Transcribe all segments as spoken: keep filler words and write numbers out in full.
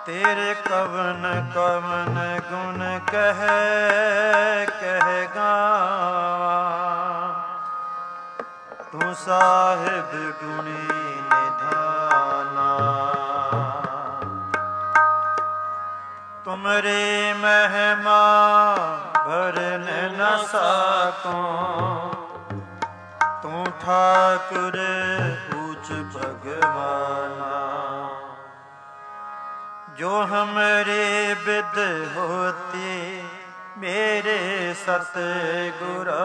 तेरे कवन कवन गुण कह कह गावा, तू साहिब गुणी निधाना। तुमरे महिमा भरन न साको, तू ठाकुर ऊच भगवाना। जो हमरे बिद होती मेरे सतगुरा,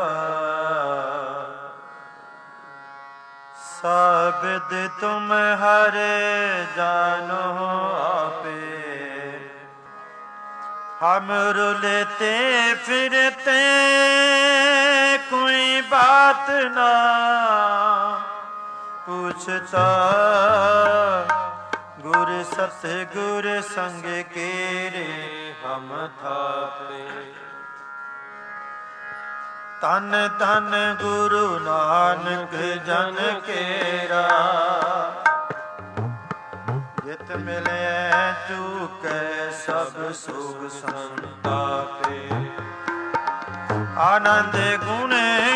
साबिद तुम हरे जानो आपे। हम रुलते फिरते कोई बात ना पूछता, गुर सतगुर संग केरे हम थापे। तन तन गुरु नानक जन केरा, जित मिले चूके सब सुख संतापे। आनंद गुण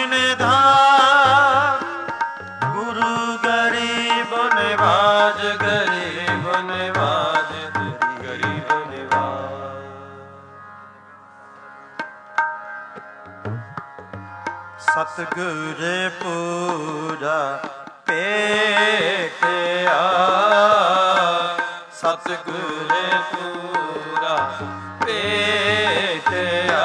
निधान गुरु गरीब निवाज, गरीब निवाज गरीब निवाज। सतगुर पूरा पेटिया, सतगुर पूरा पेटिया,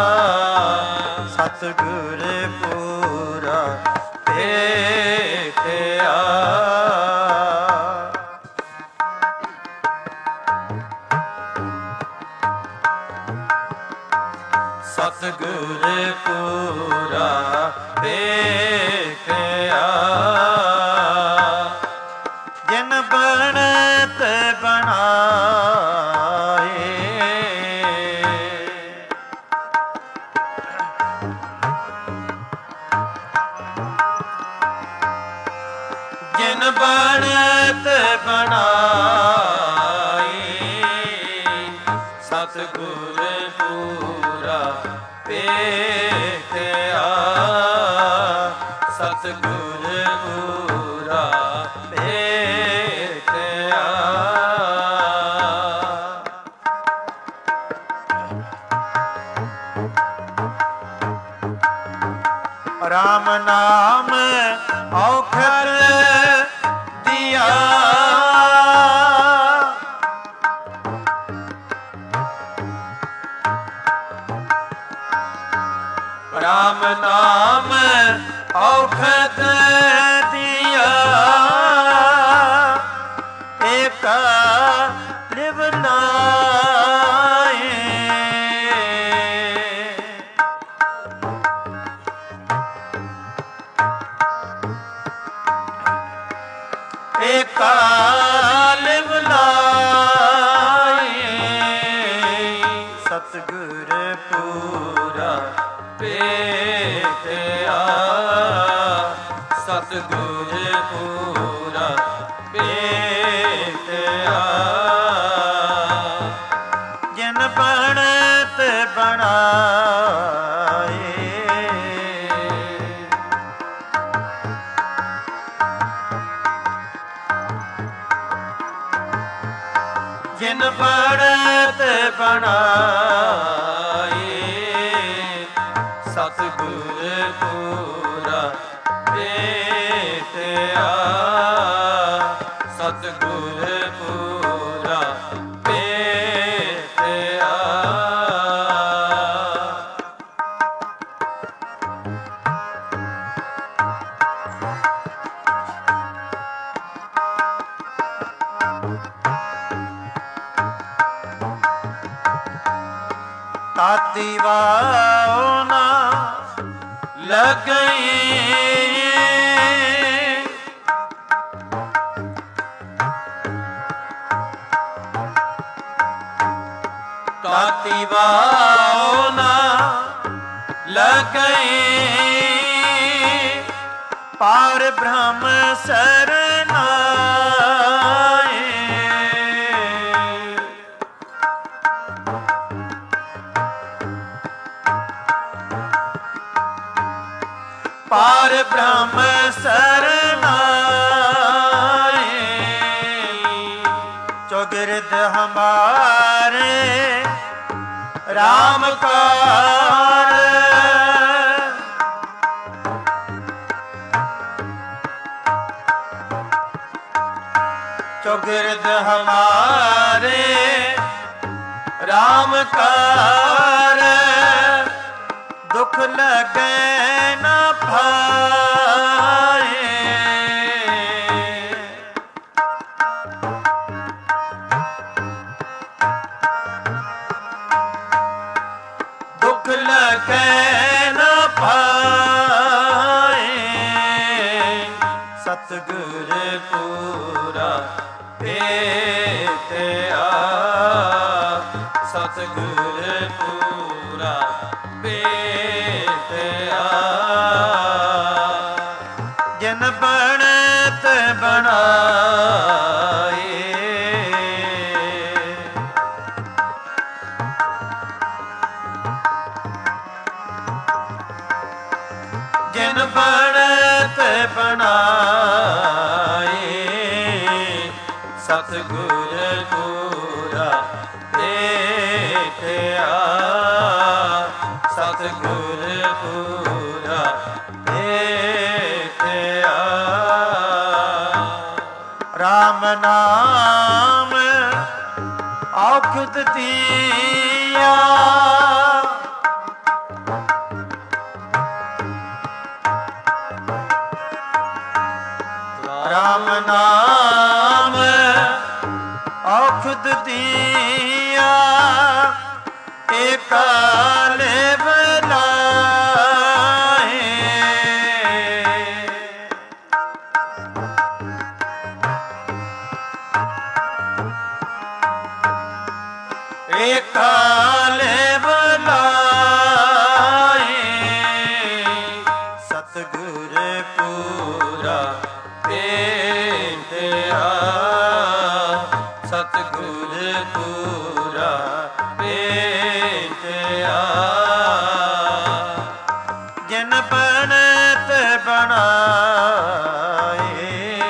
सतगुर पूरा पेटिया। सतगुर पूरा पेटिया, जिन बनत बनाए। जिन बनत बनाए, सतगुर पूरा पेटिया, सतगुर पूरा पेटिया। राम नाम औखद दिया, राम नाम औखद दिया। एका लिवनाए, एका लिवनाए। सतगुर पूरा पेटिया, सतगुर पूरा पेटिया। जिन बनत बनाए, जिन बनत बनाए। सतगुर पूरा पेटिया, सतगुर पूरा पेटिया। ताती वाओ ना लगई, ताती वाओ ना लगई। पार ब्रह्म सरनाए, पार ब्रह्म सरनाए, चौगिरद हमारे राम कार, चौगिरद हमारे राम कार, दुख लगे न भाए, दुख लगे न भाए, सतगुर पूरा भेटिया, सतगुर पूरा भेटिया, जिन बनत बनाए, जिन बनत बनाए, सतगुर पूरा भेटिया, सतगुर पूरा भेटिया। राम नाम औखद दिया, राम नाम औखद दिया, एकाल बुलाए, एकाल बुलाए, सतगुर पूरा भेटिया, सतगुर पूरा भेटिया, जिन बनत बनाए,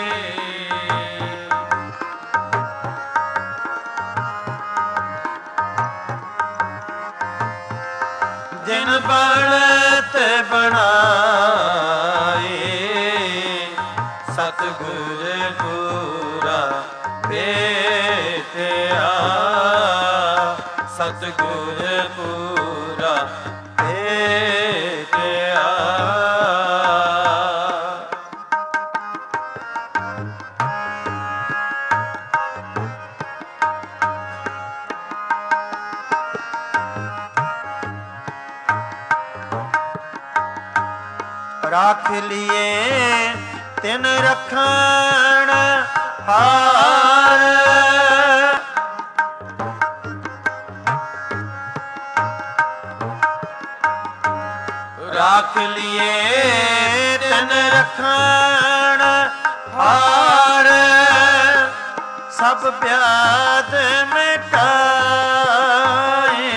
जिन बनत बनाए, सतगुर पूरा भेटिया, सतगुर पूरा भेटिया। राख लिए तिन रखण हार, राख लिए तिन रखण हार, सब व्याध मिटाए,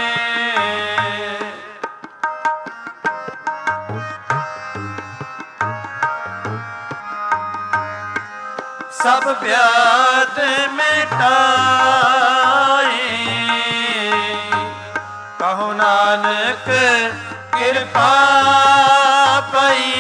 सब व्याध मिटाए, कहो नानक कृपा पई,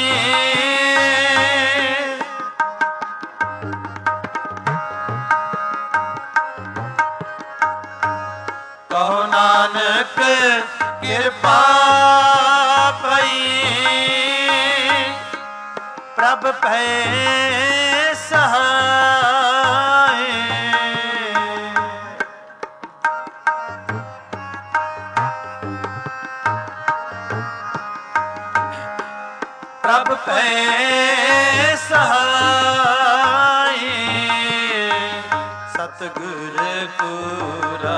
कहो नानक कृपा पई, प्रभ पै सहाय, प्रभ पै सहाय, सतगुर पूरा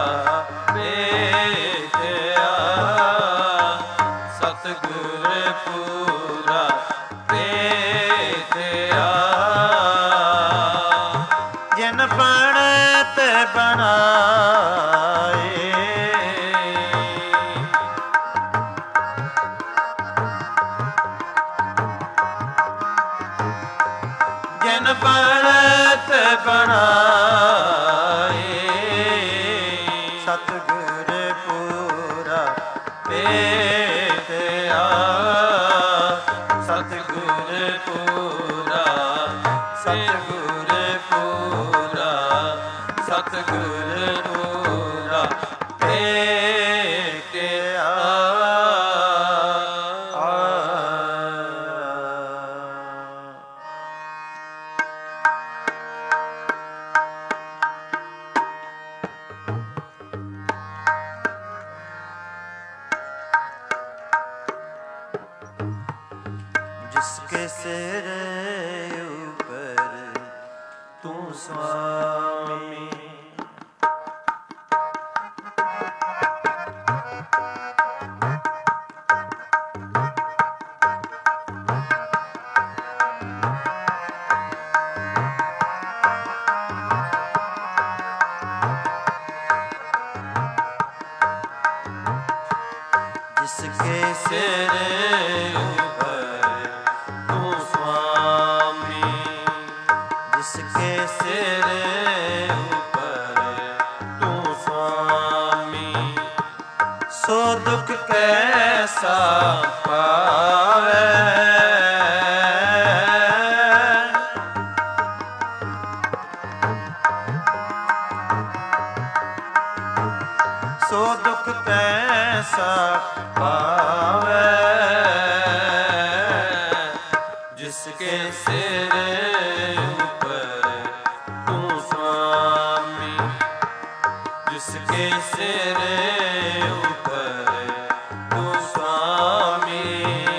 भेटिया, सतगुर पूरा भेटिया, जिन बनत बनाए, ਜਨ ਬਣਤ ਬਣਾਏ ਸਤਿਗੁਰ ਪੂਰਾ ਭੇਟਿਆ ਸਤਿਗੁਰ ਪੂਰਾ ਸਤਿਗੁਰ ਪੂਰਾ ਸਤਿਗੁਰ ਪੂਰਾ ਭੇਟਿਆ जिसके सिर ऊपर तू स्वामी जिसके सिर जिसके सिर ऊपर तू स्वामी सो दुख कैसा पावे सो दुख कैसा पावे जिसके सिर जिसके सिर ऊपर तू स्वामी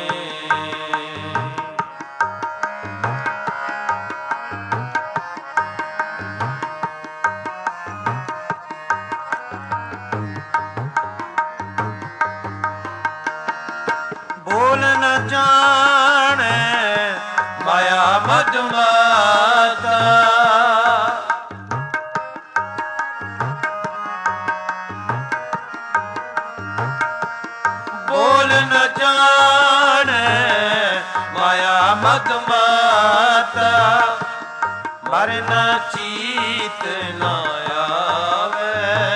बोल न जाने माया मधुमाता बोल न जाने माया मधुमाता मरना चीत न आवे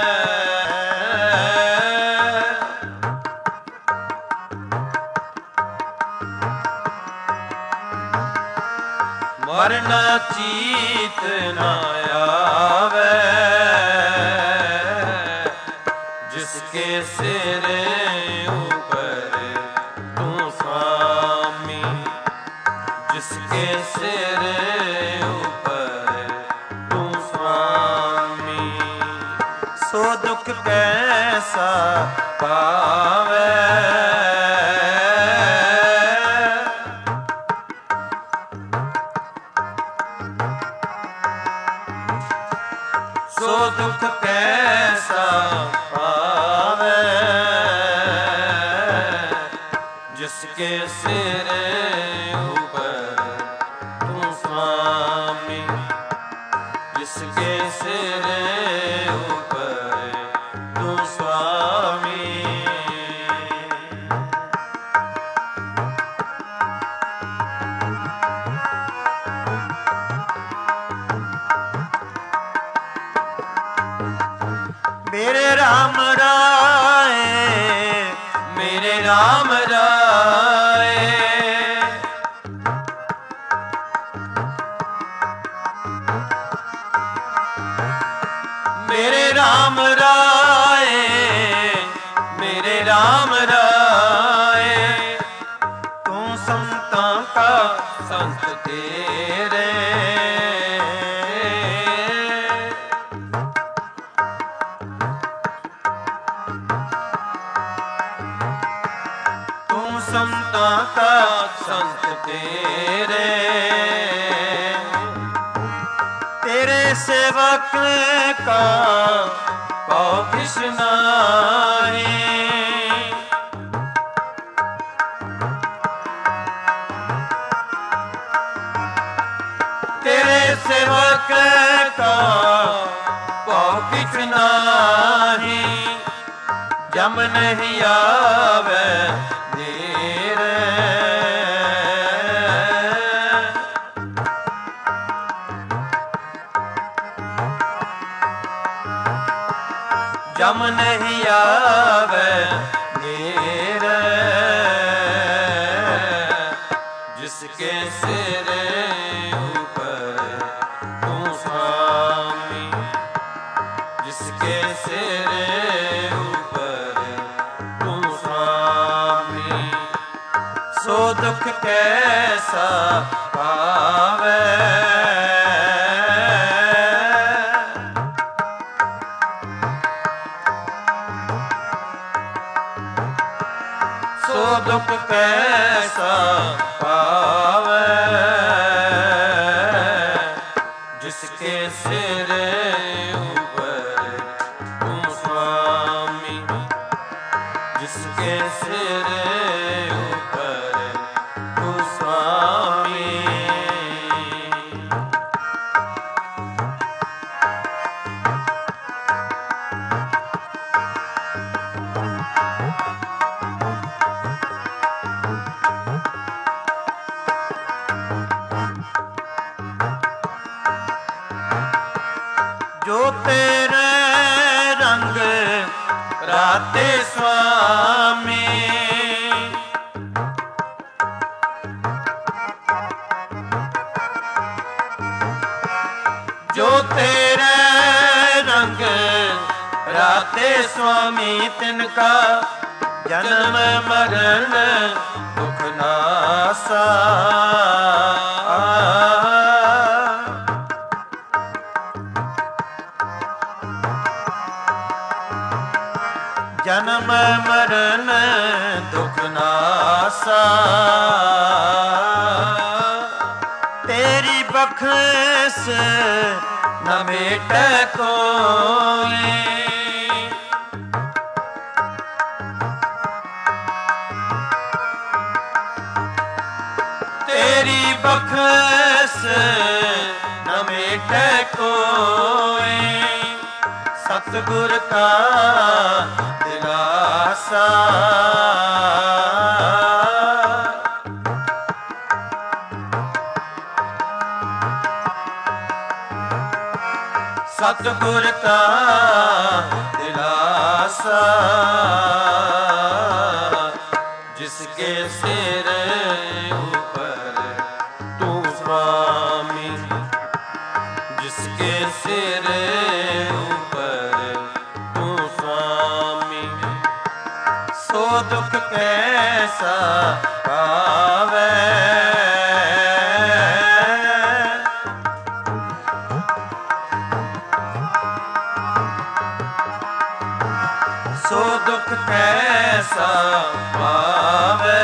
मरना चीत न आवे जिसके सिर जिसके सिर ऊपर तू स्वामी सो दुख कैसा पावे सो दुख कैसा पावे जिसके सिर जिसके सिर ऊपर तू स्वामी मेरे राम राय मेरे राम राय मेरे राम राय मेरे राम राय तू संतां का संत तेरे तू संतां का संत तेरे तेरे सेवक का पाओ कृष्णाई तेरे सेवक का पाओ कृष्णाई जम नहीं आवे ਜਮ ਨਹੀਂ ਆਵੇ ਨੇਰੇ, ਜਿਸਕੇ ਸਿਰੇ ऊपर तू स्वामी, जिसके सिरे ऊपर तू स्वामी, सो दुख कैसा पावे, सो दुख कैसा पावे, जिसके सिरे ऊपर तू स्वामी, जिसके सिरे ऊपर तू स्वामी। जो तेरे रंग राते स्वामी, जो तेरे रंग राते स्वामी, तिनका जन्म मरण दुख नासा, जन्म मरण दुख नासा, तेरी बख्श न मेटे कोई, तेरी बख्श न मेटे कोई, सतगुर का दिलासा, सतगुर का दिलासा, जिसके सिर ऊपर तू स्वामी, जिसके सिर सो दुख कैसा पावे, सो दुख कैसा पावे,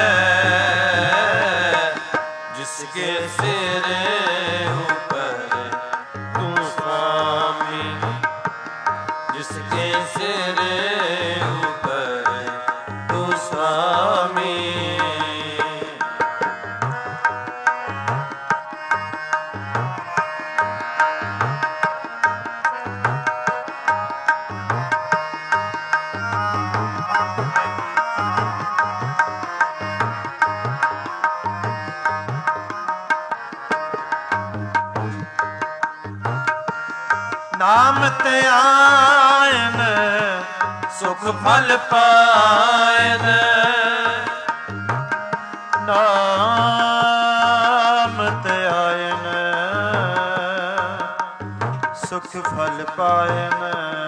जिसके सिर ऊपर तू स्वामी, जिसके सिर स्वामी। नाम ते आयन सुख फल पायन, नाम ते आयन सुख फल पायन,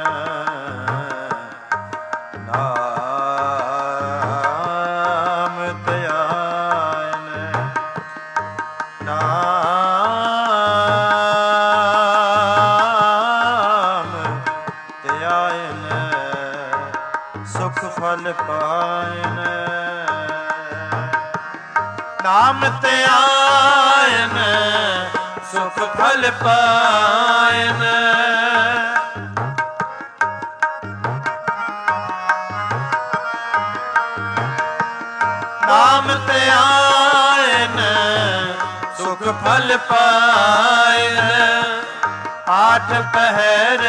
नाम ते आयन, नाम ते आयन सुख फल पायन, नाम ते आयन सुख फल पायन, नाम ते आयन सुख फल पायन, आठ पहर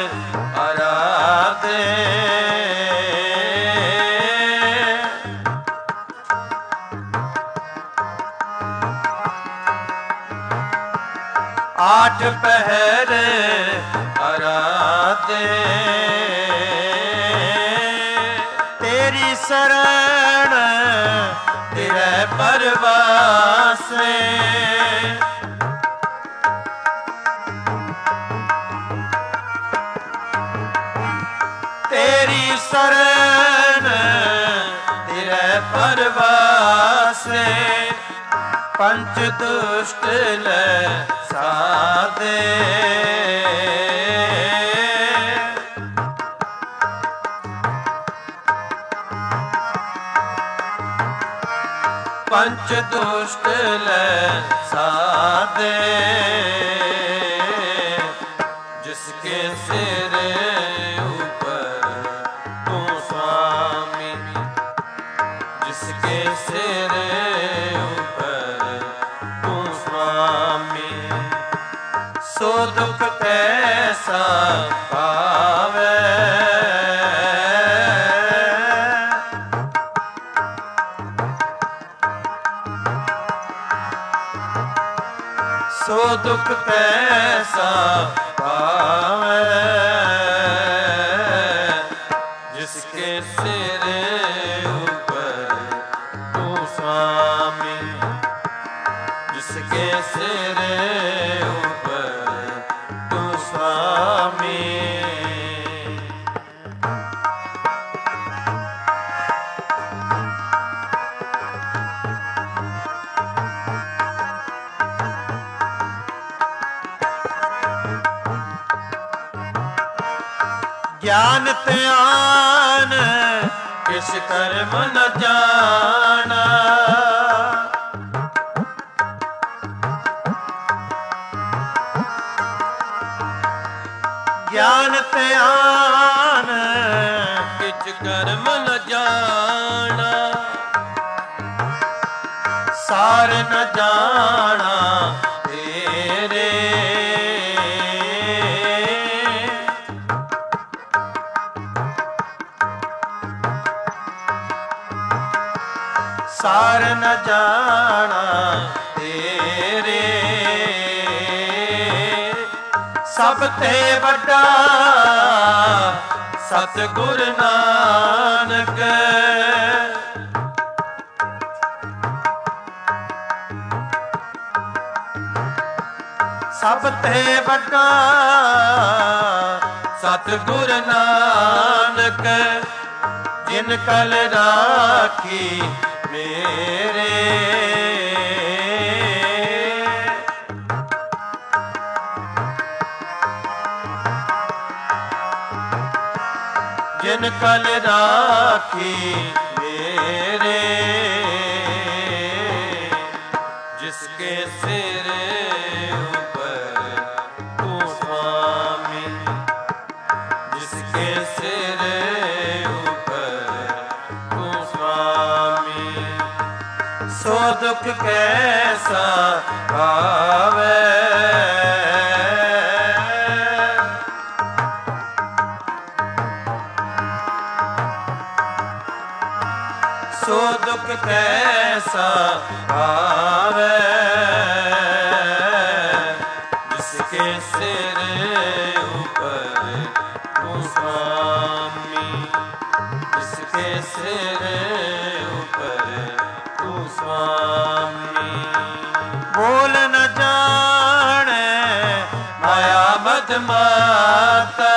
आराधे, आठ पहर आराधे, शरण तेरे परवासे। तेरी शरण तेरे परवासे। पंच दुष्ट ले साधे। पंच दुष्ट ले साधे। जिसके सिर ऊपर तू स्वामी। जिसके सिर ऊपर तू स्वामी। सो दुख कैसा पावे। सो दुख कैसा पावे। जिसके सिर ऊपर तू स्वामी। जिसके सिर ऊपर तू स्वामी। ज्ञान त्यान किस कर्म न जाना। ज्ञान त्यान किस कर्म न जाना। सार न जाना तेरे। सार न जाना तेरे। सब ते बड़ा सतगुर नानक। सब ते बड़ा सतगुर नानक। जिन कल राखी मेरे। जिन कल राखी मेरे। जिसके सिर ऊपर तू स्वामी। जिसके सिर सो दुख कैसा पावे। सो दुख कैसा पावे। जिसके सिर ऊपर तू स्वामी। जिसके सिर ऊपर स्वामी। बोल न जाने माया मद माता।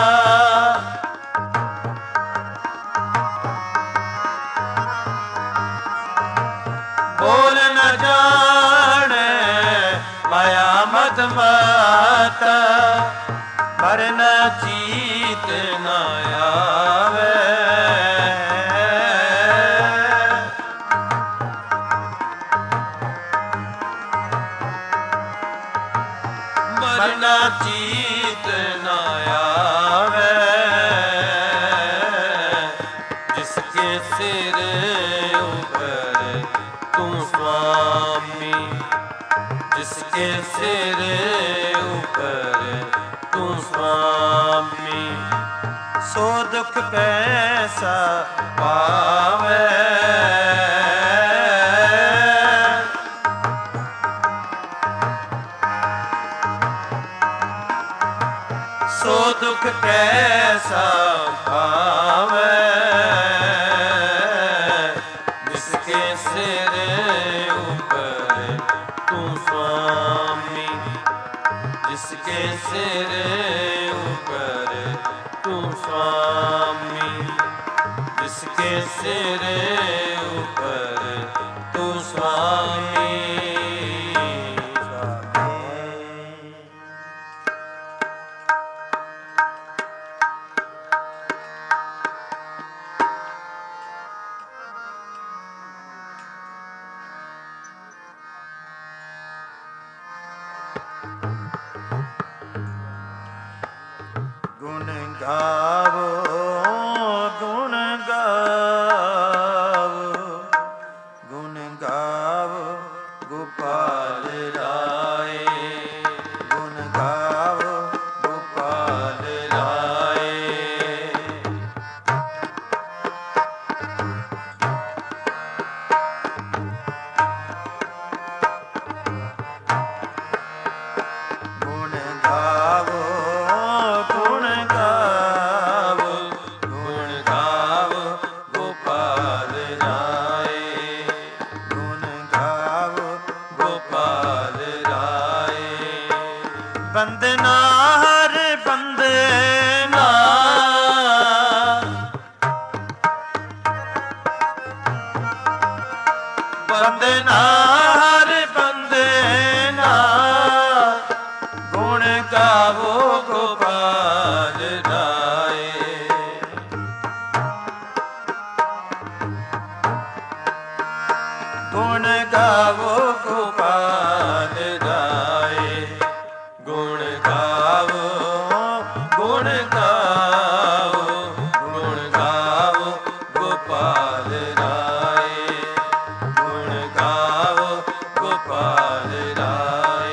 बोल न जाने माया मद माता। मरना जीत न आवे। मरना जीत न आवे। जिसके सिर ऊपर तू स्वामी। जिसके सिर ऊपर तू स्वामी। सो दुख कैसा पावे। सो दुख कैसा पावे। स्वामी, जिसके सिर ऊपर तू स्वामी, जिसके सिर ऊपर तू स्वामी। गुण गावो गुण गावो गुण गावो गोपाल राय, गुण गावो गोपाल राय। गुण गावो गुण गावो गुण गावो गोपाल राय, गुण गावो गोपाल राय। बंदना हर बंदना, बंदना हर बंदना, गुण गावो गोपाल राय। गुण गावो गोपाल राय, गुण गावो गुण गावो गुण गावो गोपाल राय, गुण गावो गोपाल राय।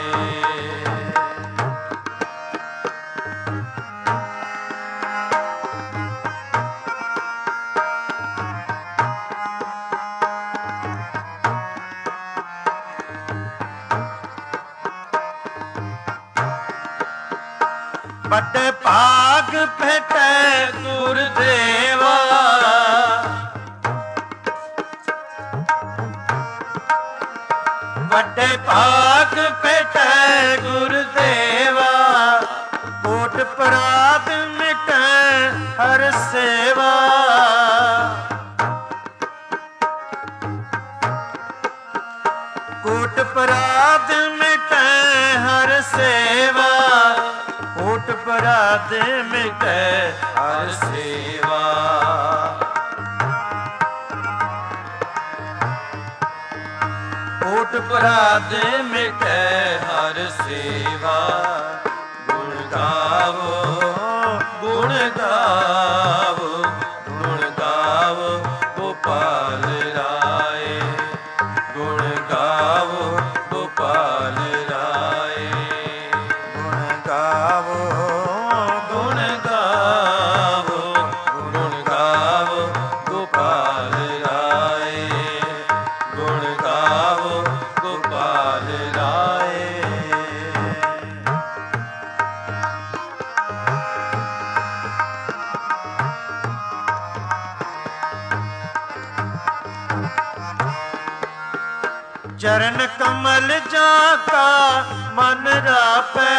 बट भाग भेटे गुरुदेवा, बड़े भाग भेटे गुरुदेवा, कोट पराध मिटे हर सेवा। कोट पराध मिटे हर सेवा, कोट पराध मिटे हर सेवा। कोट पराध मिटे हर सेवा। गुण गावो गुण गावो गुण गावो गोपाल राय, गुण गावो गोपाल राय। गुण गावो गुण गावो गुण गावो गोपाल राय, गुण गावो गोपाल राय। चरण कमल जाका मन रापै,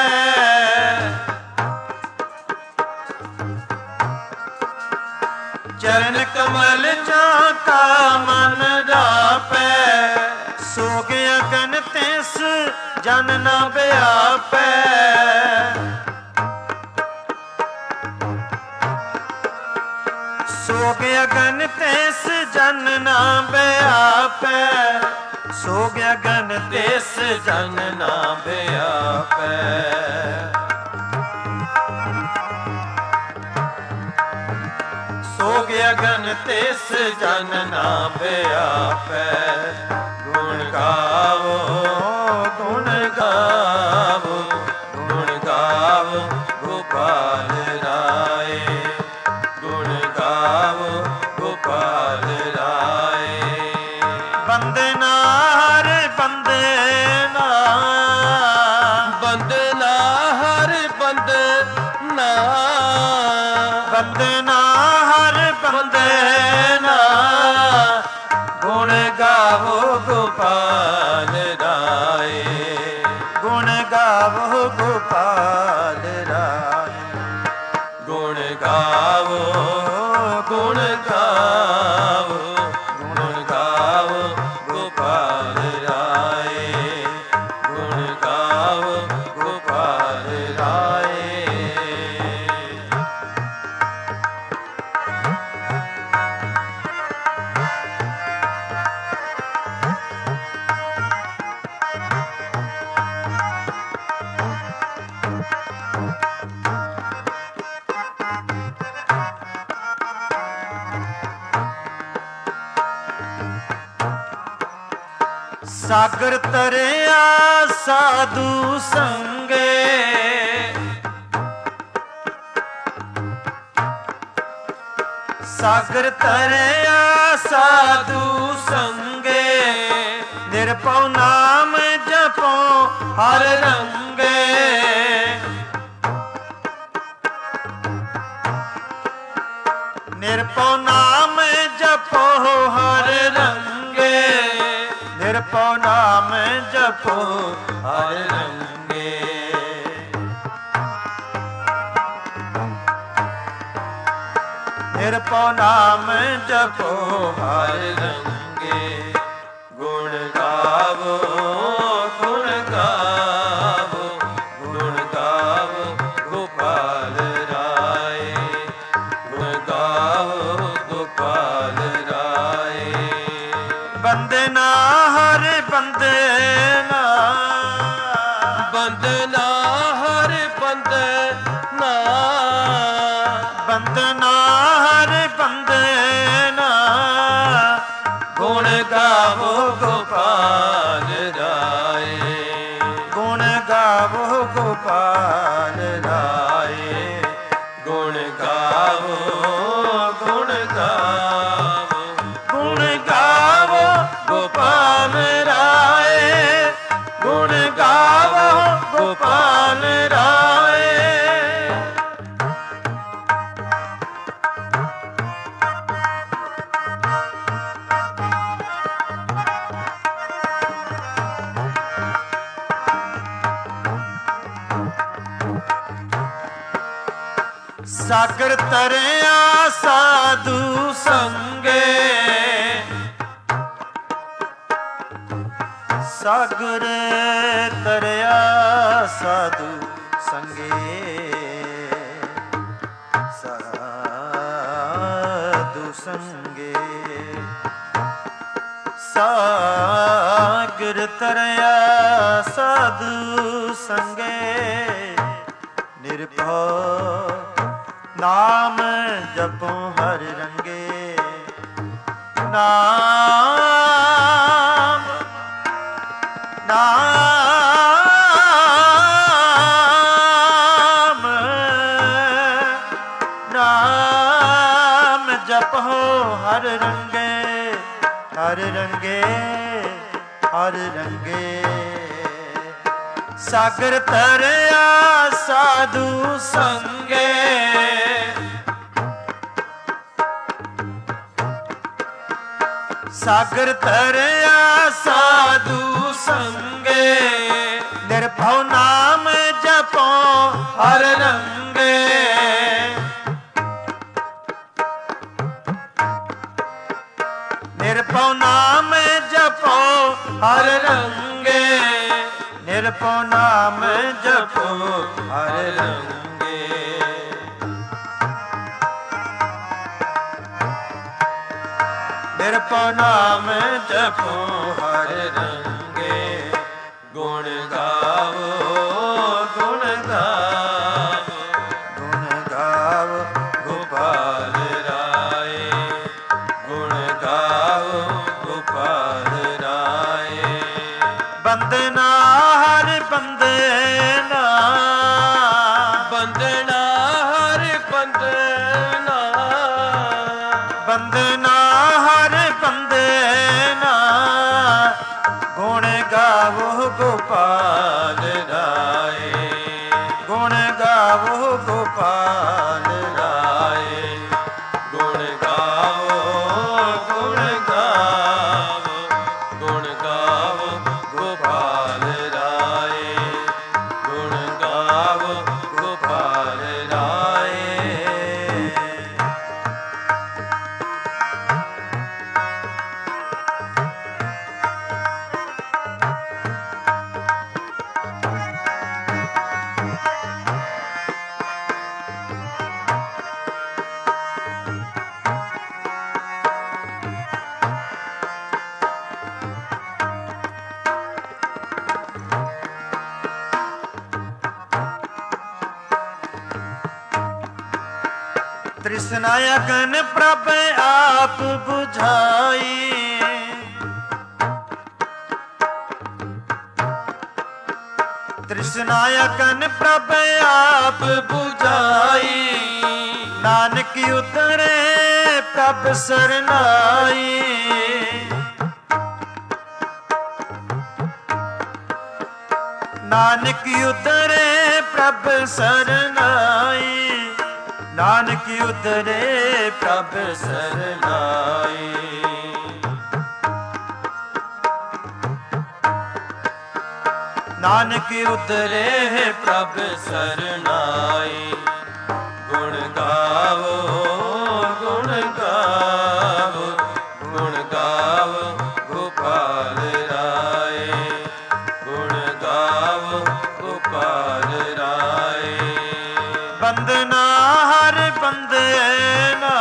चरण कमल जाका मन रापै, सोग अगन तिस जन न व्यापै। सोग अगन तिस जन न व्यापै, सोग अगन तिस जन न व्यापै। सोग अगन तिस जन न व्यापै। गुण गावो गुण गावो गुण गावो गोपाल राय, गुण गावो गोपाल राय। बंदना हर बंदना, बंदना हर बंदना, बंदना हर बंदना, गुण गावो गोपाल राय। ਗੁਣ ਗਾਵੋ ਗੋਪਾਲ ਰਾਏ। ਗੁਣ ਗਾਵੋ ਗੁਣ ਗਾਵੋ ਗੁਣ ਗਾਵੋ ਗੋਪਾਲ ਰਾਏ। ਗੁਣ ਗਾਵੋ ਗੋਪਾਲ ਰਾਏ। ਸਾਗਰ ਤਰਿਆ ਸਾਧੂ ਸੰਗੇ, ਸਾਗਰ ਤਰਿਆ ਸਾਧੂ ਸੰਗੇ। ਨਿਰਭਉ ਨਾਮ ਜਪੋ ਹਰ ਰੰਗੇ, ਨਿਰਭਉ ਨਾਮ ਜਪੋ ਹਰ ਰੰਗੇ। ਨਿਰਭਉ ਨਾਮ ਜਪੋ ਹਰ ਰੰਗੇ। ਨਿਰਭਉ ਨਾਮ ਜਪੋ ਹਰ ਰੰਗੇ। ਗੁਣ ਗਾਵੋ ਗੁਣ ਗਾਵੋ ਗੁਣ ਗਾਵੋ ਗੋਪਾਲ ਰਾਏ। ਗੁਣ ਗਾਵੋ ਗੋਪਾਲ ਰਾਏ। ਬੰਦਨਾ ਹਰ ਬੰਦਨਾ, ਬੰਦਨਾ ਹਰ ਬੰਦਨਾ। ਬੰਦਨਾ ਹਰ ਬੰਦਨਾ। ਗੁਣ ਗਾਵੋ ਗੋਪਾਲ ਰਾਏ। ਗੁਣ ਗਾਵੋ ਗੋਪਾਲ ਰਾਏ। ਗੁਣ ਗਾਵੋ ਗੁਣ ਗਾਵੋ ਗੁਣ ਗਾਵੋ ਗੋਪਾਲ ਰਾਏ। ਗੁਣ ਗਾਵੋ ਗੋਪਾਲ ਰਾਏ। ਸਾਗਰ ਤਰਿਆ ਸਾਧੂ ਸੰਗੇ, ਸਾਗਰ ਤਰਿਆ ਸਾਧੂ ਸੰਗੇ। ਸਾਧੂ ਸੰਗੇ, ਸਾਗਰ ਤਰਿਆ ਸਾਧੂ ਸੰਗੇ। ਨਿਰਭਉ ਨਾਮ ਜਪੋ ਹਰ ਰੰਗੇ। ਨਾਮ ਨਾਮ ਨਾਮ ਜਪੋ ਹਰ ਰੰਗੇ। ਹਰ ਰੰਗੇ ਹਰ ਰੰਗੇ। ਸਾਗਰ ਤਰਿਆ ਸਾਧੂ ਸੰਗੇ, ਸਾਗਰ ਤਰਿਆ ਸਾਧੂ ਸੰਗੇ। ਨਿਰਭਉ ਨਾਮ ਜਪੋ ਹਰ ਰੰਗੇ। ਨਿਰਭਉ ਨਾਮ ਜਪੋ ਹਰ ਰੰਗੇ। ਨਿਰਭਉ ਨਾਮ ਜਪੋ ਹਰ ਰੰਗੇ। ਨਿਰਭਉ ਨਾਮ ਜਪੋ ਹਰ ਰੰਗੇ। ਗੁਣ ਗਾਵੋ ਗੁਣ ਗਾਵੋ ਗੁਣ ਗਾਵੋ ਗੋਪਾਲ ਰਾਏ। ਗੁਣ ਗਾਵੋ ਗੋਪਾਲ ਰਾਏ। ਬੰਦਨਾ ਹਰ ਬੰਦਨਾ, ਬੰਦਨਾ ਹਰ ਬੰਦਨਾ। ਬੰਦਨਾ ਹਰ ਬੰਦਨਾ। ਗੁਣ ਗਾਵੋ ਗੋਪਾਲ ਰਾਏ। ਗੁਣ ਗਾਵੋ ਗੋਪਾਲ ਰਾਏ। ਗੁਣ ਗਾਵੋ ਗੁਣ ਗਾਵੋ ਗੁਣ ਗਾਵੋ ਗੋਪਾਲ ਰਾਏ। ਤ੍ਰਿਸ਼ਨਾ ਅਗਨ ਪ੍ਰਭ ਆਪ ਬੁਝਾਈ, ਤ੍ਰਿਸ਼ਨਾ ਅਗਨ ਪ੍ਰਭ ਆਪ ਬੁਝਾਈ, ਨਾਨਕ ਉਤਰੇ ਪ੍ਰਭ ਸਰਨਾਈ। ਨਾਨਕ ਉਤਰੇ ਪ੍ਰਭ ਸਰਨਾਈ, ਨਾਨਕ ਉਤਰੇ ਪ੍ਰਭ ਸਰਨਾਈ। ਨਾਨਕ ਉਤਰੇ ਪ੍ਰਭ ਸਰਨਾਈ। ਗੁਣ ਗਾਵੋ ਗੁਣ ਗਾਵੋ ਗੁਣ ਗਾਵੋ ਗੋਪਾਲ ਰਾਏ, ਗੁਣ ਗਾਵੋ ਗੋਪਾਲ ਰਾਏ। ਬੰਦਨਾ ਹਰ ਬੰਦਨਾ,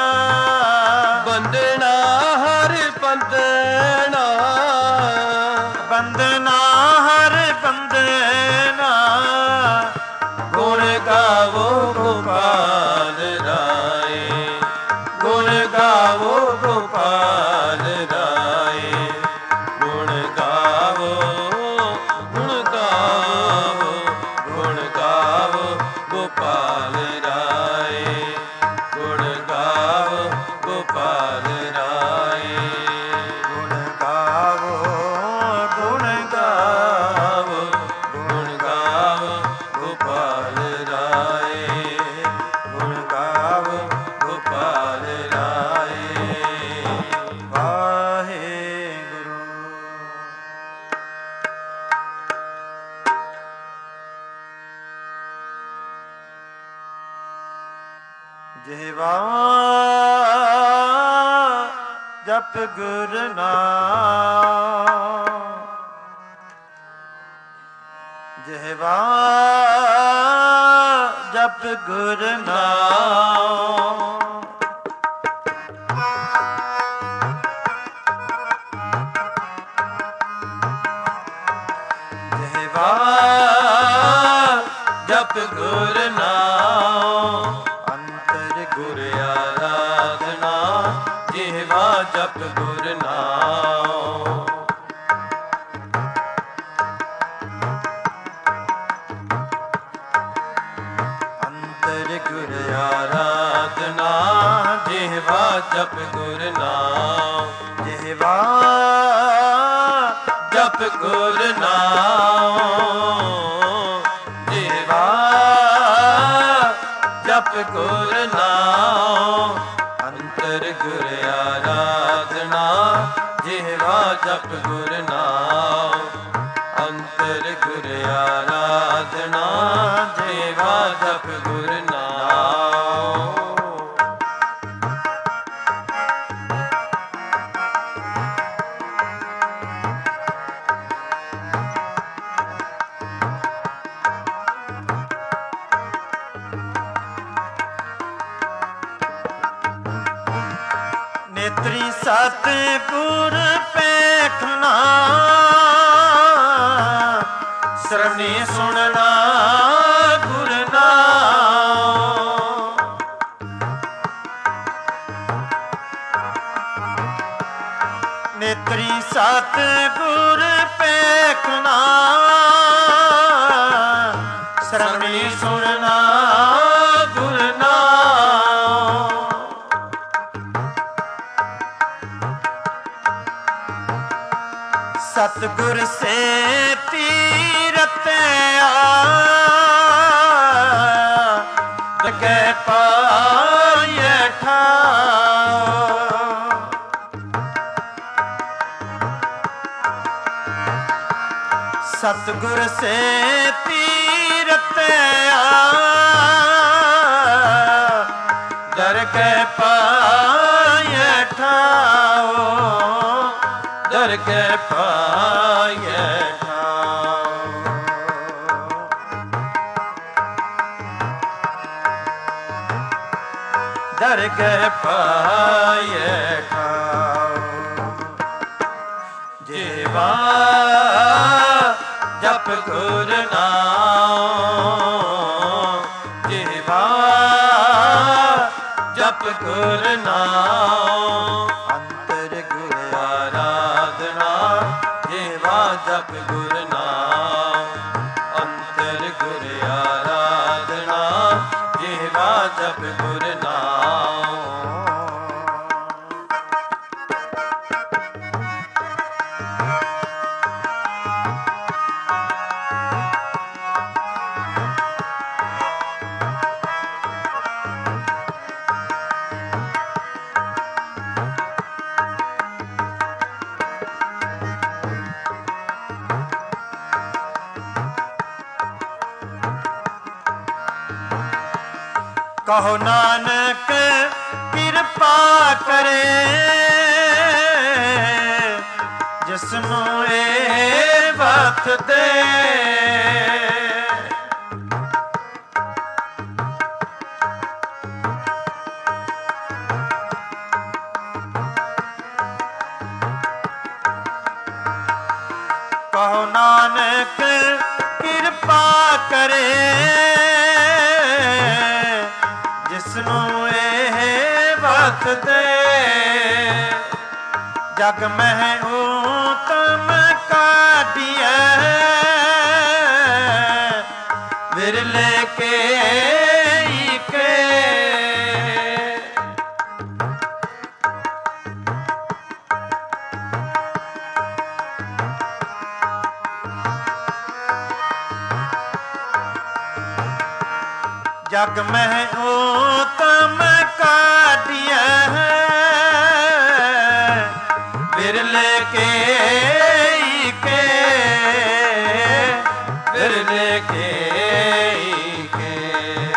ਬੰਦਨਾ ਹਰ ਬੰਦਨਾ, ਬੰਦਨਾ ਹਰ ਬੰਦਨਾ। ਗੁਣ ਗਾਵੋ ਗੋਪਾਲ ਰਾਏ, ਗੁਣ ਗਾਵੋ ਗੋਪਾਲ ਰਾਏ। ਗੁਣ ਗਾਵੋ ਗੁਣ ਗਾਵੋ ਗੁਣ ਗਾਵੋ ਗੋਪਾਲ ਰਾਏ, ਗੁਣ ਗਾਵੋ ਗੋਪਾਲ ਰਾਏ। ਗੁਣ ਗਾਵੋ ਗੁਣ ਗਾਵੋ ਗੁਣ ਗਾਵੋ ਗੋਪਾਲ ਰਾਏ, ਗੁਣ ਗਾਵੋ ਗੋਪਾਲ ਰਾਏ। ਵਾਹਿਗੁਰੂ। ਜਿਹਵਾ ਜਪ ਗੁਰ ਨਾਮ, ਜਿਹਵਾ ਜਪ ਗੁਰ ਨਾਮ। ਜਿਹਵਾ ਜਪ ਗੁਰ ਨਾਮ, ਅੰਤਰ ਗੁਰ ਆਰਾਧਨਾ। ਜਿਹਵਾ ਜਪ ਗੁਰ ਨਾਮ, ਅੰਤਰ ਗੁਰ ਆਰਾਧਨਾ। ਜਿਹਵਾ ਜਪ ਗੁਰ ਨਾਮ, ਜਿਹਵਾ ਜਪ ਗੁਰ ਨਾਮ। ਜਿਹਵਾ ਜਪ ਗੁਰ ਨਾਮ, ਅੰਤਰ ਗੁਰ ਆਰਾਧਨਾ। ਜਿਹਵਾ ਜਪ ਗੁਰ ਨਾਮ, ਅੰਤਰ ਗੁਰ ਆਰਾਧਨਾ। ਜਿਹਵਾ ਜਪ ਗੁਰ ਨਾਮ। ਨੇਤਰੀ ਸਤਿਗੁਰ ਪੇਖਣਾ, ਸਰਣੀ ਸੁਣਨਾ ਗੁਰ ਨਾਮ। ਨੇਤਰੀ ਸਤਿਗੁਰ ਪੇਖਣਾ, ਸਰਣੀ ਸੁਣਨਾ ਗੁਰ ਨਾਮ। ਸਤਿਗੁਰ ਸੇ ਤੀਰਥ ਆ, ਦਗੇ ਪਾਏ ਠਾਉ। ਸਤਿਗੁਰ ਸੇ ਤੀਰਥ ਆ, ਦਰਗਹਿ ਪਾਏ ਠਾਉ। ਦਰਗਹਿ ਪਾਏ ਠਾਉ। ਦਰਗਹਿ ਪਾਏ ਠਾਉ। ਜਿਹਵਾ ਜਪ ਗੁਰ ਨਾਮ, ਜਿਹਵਾ ਗੁਰ ਨਾਮ ਅੰਤਰ ਗੁਰ ਆਰਾਧਨਾ ਜੀਵਾ ਜਪ ਗੁਰ ਨਾਮ ਅੰਤਰ ਗੁਰ ਆਰਾਧਨਾ ਜੀਵਾ ਜਪ ਗੁਰ ਨਾਮ ਕਹੋ ਨਾਨਕ ਕਿਰਪਾ ਕਰੇ ਜਿਸਨੂੰ ਇਹ ਬਖਤ ਦੇ ਕਹੋ ਨਾਨਕ ਕਿਰਪਾ ਕਰੇ ਜਿਸਨੂੰ ਇਹ ਬਖਤ ਦੇ ਜਗ ਮਹਿ ਊਤਮ ਕਾਢੀਐ ਵਿਰਲੇ ਕੇ ਈਕੇ ਜਗ ਮਹਿ ਊਤਮ ਕਾਢੀਐ ਵਿਰਲੇ ਕੇ ਈਕੇ ਵਿਰਲੇ ਕੇ ਈਕੇ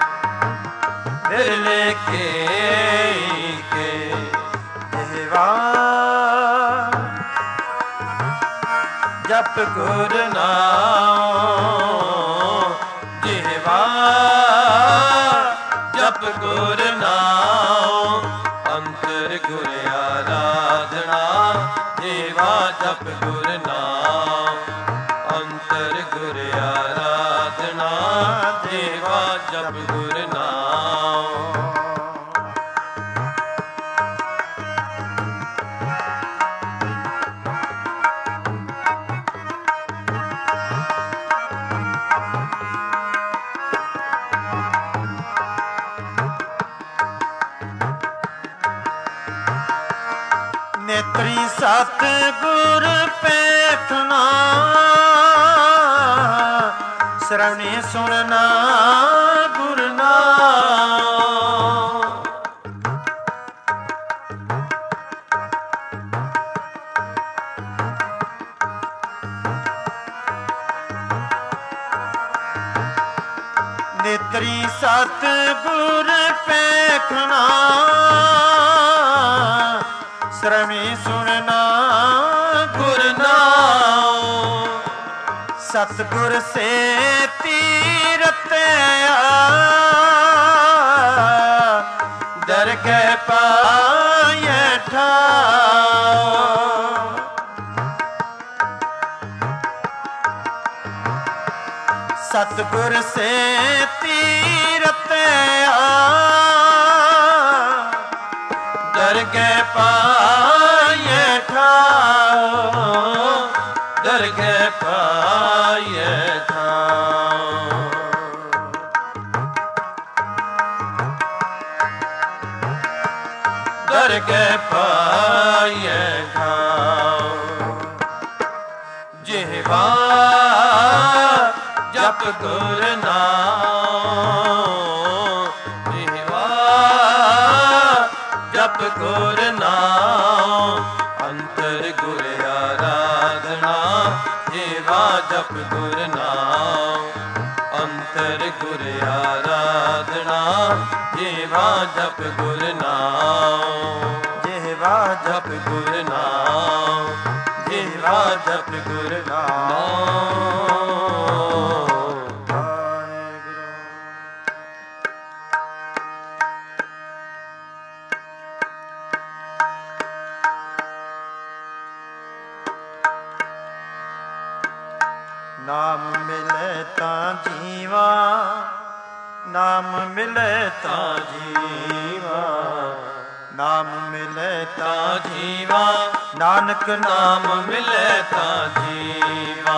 ਵਿਰਲੇ ਕੇ ਈਕੇ ਦੇਵਾ ਜਪ ਗੁਰ ਨਾਮ ਜੀਵਾ ਜਪ ਗੁਰ ਨਾਮ ਅੰਤਰ ਗੁਰ ਆਰਾਧਨਾ ਜੀਵਾ ਜਪ ਗੁਰ ਨਾਮ ਅੰਤਰ ਗੁਰ ਆਰਾਧਨਾ ਜੀਵਾ ਜਪ ਗੁਰ ਨਾਮ ਨੇਤਰੀ ਸਤ ਗੁਰ ਪੇਖਣਾ ਸਰਵਣੀ ਸੁਣਨਾ ਗੁਰ ਨਾਮ ਨੇਤਰੀ ਸਤ ਗੁਰ ਪੇਖਣਾ ਸਰਵਣੀ ਸੁਣਨਾ ਗੁਰ ਨਾਮ ਸਤਿਗੁਰ ਸੇ ਤੀਰਤਿਆ ਦਰਗਹਿ ਪਾਇਐ ਠਾਉ ਸਤਿਗੁਰ ਸੇ ਤੀਰਤਿਆ ਦਰਗਹਿ ਪਾਇਐ ਠਾਉ ਦਰਗਹਿ ਪਾਇਐ ਠਾਉ ਦਰਗਹਿ ਪਾਇਐ ਠਾਉ ਜਿਹਵਾ ਜਪ ਗੁਰ ਨਾਮ ਜਿਹਵਾ ਜਪ ਗੁਰ ਨਾਮ ਅੰਤਰ ਗੁਰ ਆਰਾਧਨਾ ਜੀਵਾ ਜਪ ਗੁਰ ਨਾਮ ਅੰਤਰ ਗੁਰ ਆਰਾਧਨਾ ਜੀਵਾ ਜਪ ਗੁਰ ਨਾਮ ਜੀਵਾ ਜਪ ਗੁਰ ਨਾਮ ਜੀਵਾ ਜਪ ਗੁਰ ਨਾਮ ਨਾਮ ਮਿਲੇ ਤਾਂ ਜੀਵਾ ਨਾਮ ਮਿਲੇ ਤਾਂ ਜੀਵਾ, ਨਾਮ ਮਿਲੇ ਤਾਂ ਜੀਵਾ, ਨਾਨਕ ਨਾਮ ਮਿਲੇ ਤਾਂ ਜੀਵਾ।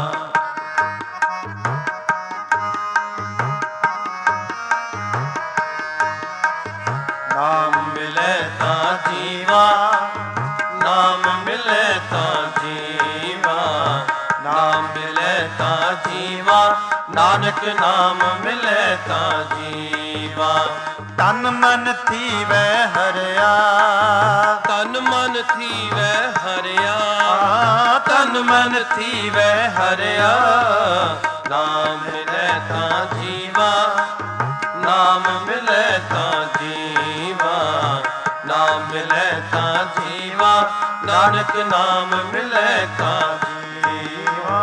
ਨਾਮ ਮਿਲੇ ਤਾਂ ਜੀਵਾ, ਨਾਮ ਮਿਲੇ ਤਾਂ ਜੀਵਾ, ਨਾਮ ਮਿਲੇ ਤਾਂ ਜੀਵਾ, ਨਾਨਕ ਨਾਮ ਮਿਲੇ ਤਾਂ ਜੀਵਾ। ਤਨ ਮਨ ਥੀਵੈ ਹਰਿਆ, ਤਨ ਮਨ ਥੀਵੈ ਹਰਿਆ, ਤਨ ਮਨ ਥੀਵੈ ਹਰਿਆ, ਨਾਮ ਮਿਲੇ ਤਾਂ ਜੀਵਾ, ਨਾਮ ਮਿਲੇ ਤਾਂ ਜੀਵਾ, ਨਾਮ ਮਿਲੇ ਤਾਂ ਜੀਵਾ, ਨਾਨਕ ਨਾਮ ਮਿਲੇ ਤਾਂ ਜੀਵਾ।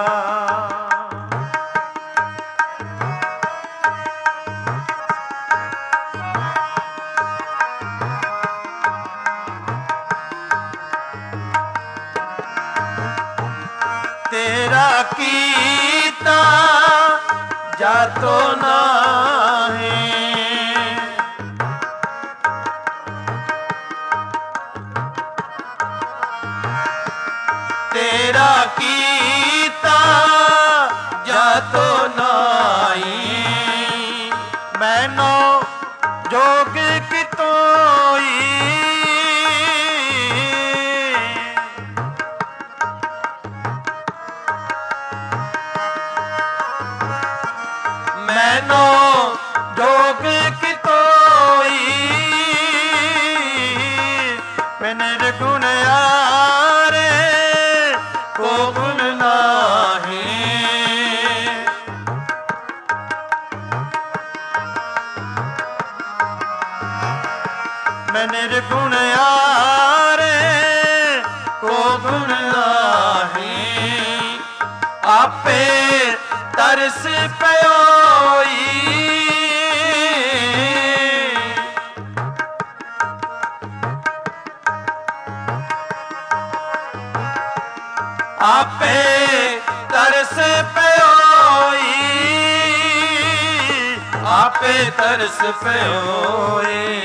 ਤੇਰਾ ਕੀਤਾ ਜਾਤੋ ਨਾਹੀਂ, ਤੇਰਾ ਕੀਤਾ ਜਾਤੋ ਨਾਹੀਂ, ਮੈਨੋ ਜੋਗ ਕਿਤੋਈ, ਮੈਨੋ ਜੋਗ ਕਿਤੋਈ, ਮੈਂ ਨਿਰਗੁਣ ਆਰੇ ਕੋ ਗੁਣ ਨਾਹੀ, ਮੈਂ ਨਿਰਗੁਣ ਆਰੇ ਕੋ ਗੁਣ ਨਾਹੀ, ਆਪੇ ਤਰਸ ਪਇਓਈ, ਆਪੇ ਤਰਸ ਪਇਓਈ, ਆਪੇ ਤਰਸ ਪਇਓਈ,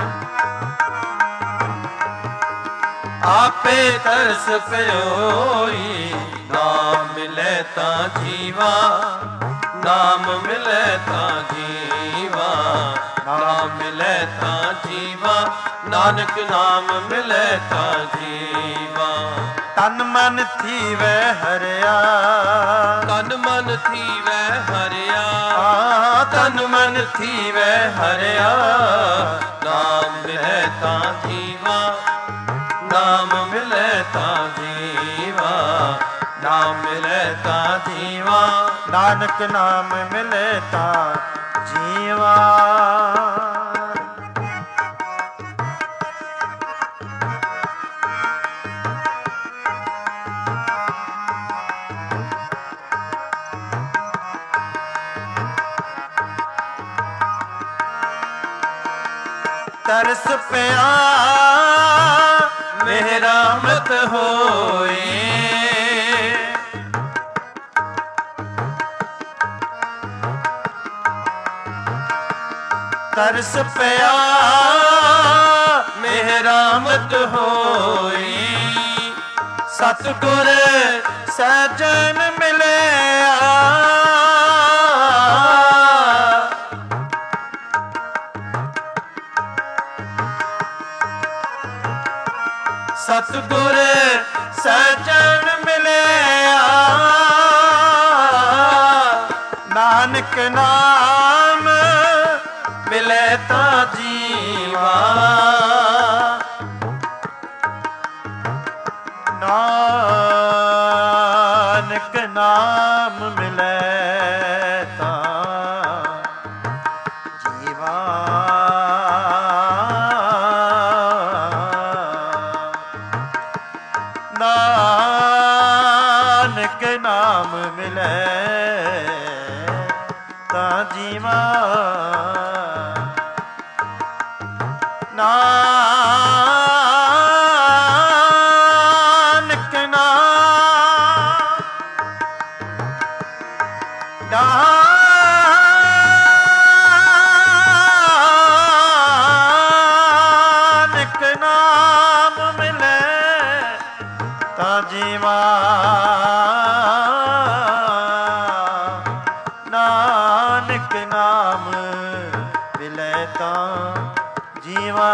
ਆਪੇ ਤਰਸ ਪਇਓਈ। ਨਾਮ ਮਿਲੇ ਤਾਂ ਜੀਵਾ, ਨਾਮ ਮਿਲੇ ਤਾਂ ਜੀਵਾ, ਨਾਮ ਮਿਲੇ ਤਾਂ ਜੀਵਾ, ਨਾਨਕ ਨਾਮ ਮਿਲੇ ਤਾਂ ਜੀਵਾ। ਤਨ ਮਨ ਥੀਵੈ ਹਰਿਆ, ਤਨ ਮਨ ਥੀਵੈ ਹਰਿਆ, ਤਨ ਮਨ ਥੀਵੈ ਹਰਿਆ, ਨਾਮ ਮਿਲੇ ਤਾਂ ਜੀਵਾ, ਨਾਮ ਮਿਲੇ ਤਾਂ ਜੀਵਾ, ਨਾਮ ਮਿਲੇ ਤਾਂ ਜੀਵਾ, ਨਾਨਕ ਨਾਮ ਮਿਲੇ ਤਾਂ ਜੀਵਾ। ਤਰਸ ਪਿਆ ਮੇਰਾ ਮਤ ਹੋਏ, ਤਰਸ ਪਿਆ ਮੇਰਾ ਮਤ ਹੋਈ, ਸਤਿਗੁਰ ਸਜਣ ਮਿਲਿਆ, ਸਤਿਗੁਰ ਸਜਣ ਮਿਲਿਆ, ਨਾਨਕ ਨਾਮ ਮਿਲੇ ਤਾਂ ਜੀਵਾ, ਨਾਨਕ ਨਾਮ ਮਿਲੇ ਤਾਂ ਜੀਵਾ। ਨਾਨਕ ਨਾਮ ਮਿਲੇ ਤਾਂ ਜੀਵਾ, ਨਾਨਕ ਨਾਮ ਨਾਨਕ ਨਾਮ ਮਿਲੈ ਤਾਂ ਜੀਵਾ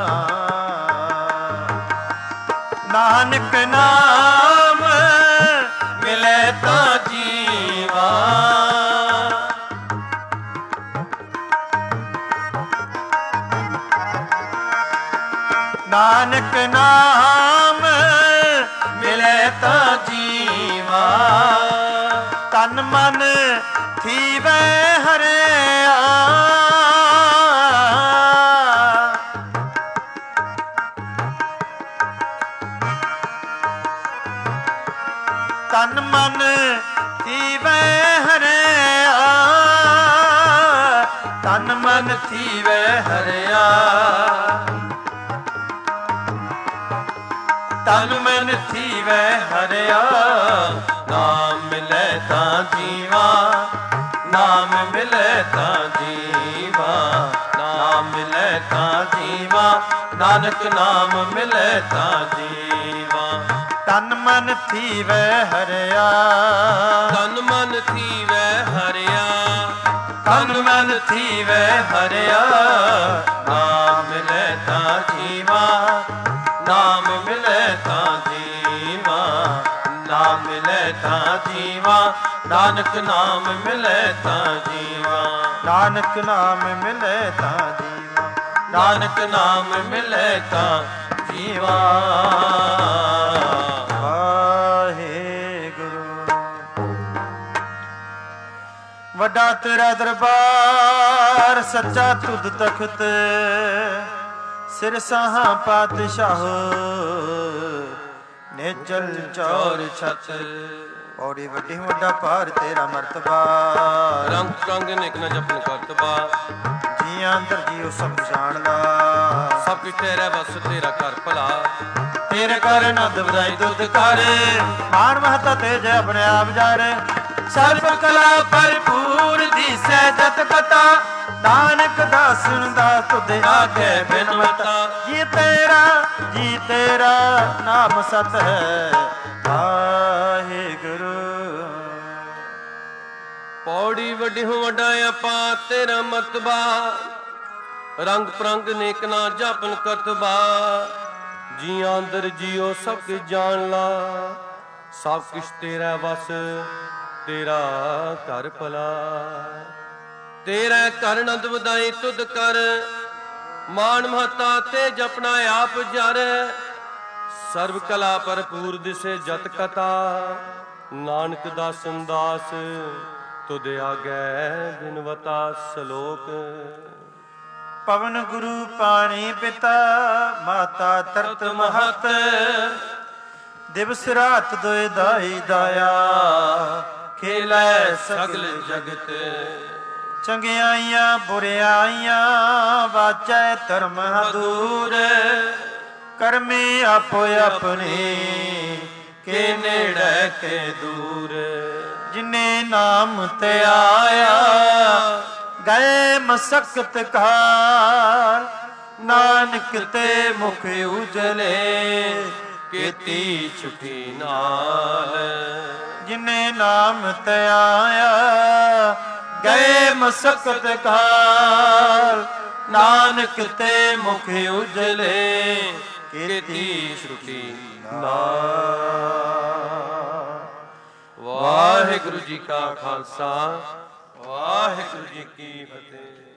ਨਾਨਕ ਨਾਮ ਮਿਲੈ ਤਾਂ ਜੀਵਾ ਨਾਨਕ ਨਾਮ ਮਿਲੈ ਤਾਂ ਜੀਵਾ ਤਨ ਮਨ ਥੀਵੈ ਹਰਿਆ ਤਨ ਮਨ ਥੀਵੈ ਹਰਿਆ ਤਨ ਮਨ ਥੀਵੈ ਹਰਿਆ ਤਨ ਮਨ ਥੀਵੈ ਹਰਿਆ ਨਾਮ ਮਿਲੈ ਤਾਂ ਜੀਵਾ ਨਾਮ ਮਿਲੈ ਤਾਂ ਜੀਵਾ ਨਾਮ ਮਿਲੈ ਤਾਂ ਜੀਵਾ ਨਾਨਕ ਨਾਮ ਮਿਲੈ ਤਾਂ ਜੀਵਾ ਤਨ ਮਨ ਥੀਵੈ ਹਰਿਆ ਤਨ ਮਨ ਥੀਵੈ ਹਰਿਆ ਤਨ ਮਨ ਥੀਵੈ ਹਰਿਆ ਨਾਮ ਮਿਲੈ ਤਾਂ ਜੀਵਾ ਨਾਮ ਮਿਲੈ ਤਾਂ ਜੀਵਾ ਨਾਮ ਮਿਲੈ ਤਾਂ ਜੀਵਾ ਨਾਨਕ ਨਾਮ ਮਿਲੈ ਤਾਂ ਜੀਵਾ ਨਾਨਕ ਨਾਮ ਮਿਲੈ ਤਾਂ ਜੀਵਾ ਨਾਨਕ ਨਾਮ ਮਿਲੈ ਤਾਂ ਜੀਵਾ ਵੱਡਾ ਤੇਰਾ ਦਰਬਾਰ ਸੱਚਾ ਤੁਧ ਤਖਤ ਸਿਰ ਸਾਹਾਂ ਪਾਤਸ਼ਾਹ ਨੇਚਲ ਚੌਰ ਛਤ ਔੜੀ ਵੱਡੀ ਵੱਡਾ ਭਾਰ ਤੇਰਾ ਮਰਤਬਾ ਰੰਗ ਰੰਗ ਨਿਕ ਨ ਜਪਨ ਕਰਤਬਾ ਜੀਆਂ ਅੰਦਰ ਜੀਉ ਸਭ ਜਾਣਦਾ ਸਭ ਕੁਛ ਤੇਰਾ ਬਸ ਤੇਰਾ ਘਰ ਭਲਾ ਤੇਰੇ ਕਰ ਨੰਦ ਵਧਾਈ ਦੁੱਧ ਕਰ ਮਾਨ ਮਹਤਾ ਤੇਜ ਆਪਣੇ ਆਪ ਜਾਰੇ ਸਰਬ ਕਲਾ ਭਰਪੂਰ ਦੀਸੈ ਜਤ ਕਤਾ ਨਾਨਕ ਦਾਸਨ ਦਾ ਤੁਧ ਆਗੇ ਬਿਨਵਤਾ ਜੀ ਤੇਰਾ ਜੀ ਤੇਰਾ ਨਾਮ ਸਤ ਹੈ ਵਾਹਿਗੁਰੂ ਪੌੜੀ ਵੱਡੀ ਹੋ ਵੱਡਾ ਆਪਾ ਤੇਰਾ ਮਰਤਬਾ ਰੰਗ ਪ੍ਰੰਗ ਨੇਕ ਨਾ ਜਪਨ ਕਰਤਬਾ ਜੀਆਂ ਅੰਦਰ ਜੀਓ ਸਭ ਕੁਝ ਜਾਣ ਲਾ ਸਭ ਕੁਛ ਤੇਰਾ ਵਸ ਤੇਰਾ ਘਰ ਭਲਾ ਤੇਰਾ ਘਰ ਨੰਦ ਵਧਾਈ ਤੁਧ ਕਰ ਮਾਨ ਮਹਤਾ ਤੇ ਜਪਣਾ ਆਪ ਜਰ ਸਰਬ ਕਲਾ ਭਰਪੂਰ ਦਿਸੇ ਜਤ ਕਥਾ ਨਾਨਕ ਦਾਸਨ ਦਾਸ ਤੁਧ ਆਗੈ ਬਿਨਵਤਾ ਸ਼ਲੋਕ ਪਵਨ ਗੁਰੂ ਪਾਣੀ ਪਿਤਾ ਮਾਤਾ ਤਰਤ ਮਹਤ ਦਿਵਸ ਰਾਤ ਦੋਇ ਦਾਈ ਦਾਇਆ ਖੇਲੇ ਸਗਲ ਜਗਤ ਚੰਗਿਆਈਆਂ ਬੁਰਿਆਈਆਂ ਵਾਚੈ ਧਰਮ ਦੂਰ ਕਰਮੀ ਆਪੋ ਆਪਣੀ ਕੇ ਨੇੜੇ ਕੇ ਦੂਰ ਜਿਨੇ ਨਾਮ ਤੇ ਆਇਆ ਗਏ ਮਸਕਤ ਕਾਲ ਨਾਨਕ ਤੇ ਮੁਖ ਉਜਲੇ ਕੀਤੀ ਛੁਟੀ ਨਾਲ ਜਿਨੇ ਨਾਮ ਤੇ ਆਇਆ ਗਏ ਮਸਕਤ ਕਾਲ ਨਾਨਕ ਤੇ ਮੁਖ ਉਜਲੇ ਕੀਤੀ ਛੁਟੀ ਨਾਲ ਵਾਹਿਗੁਰੂ ਜੀ ਕਾ ਖਾਲਸਾ ਵਾਹਿਗੁਰੂ ਜੀ ਕੀ ਫਤਿਹ।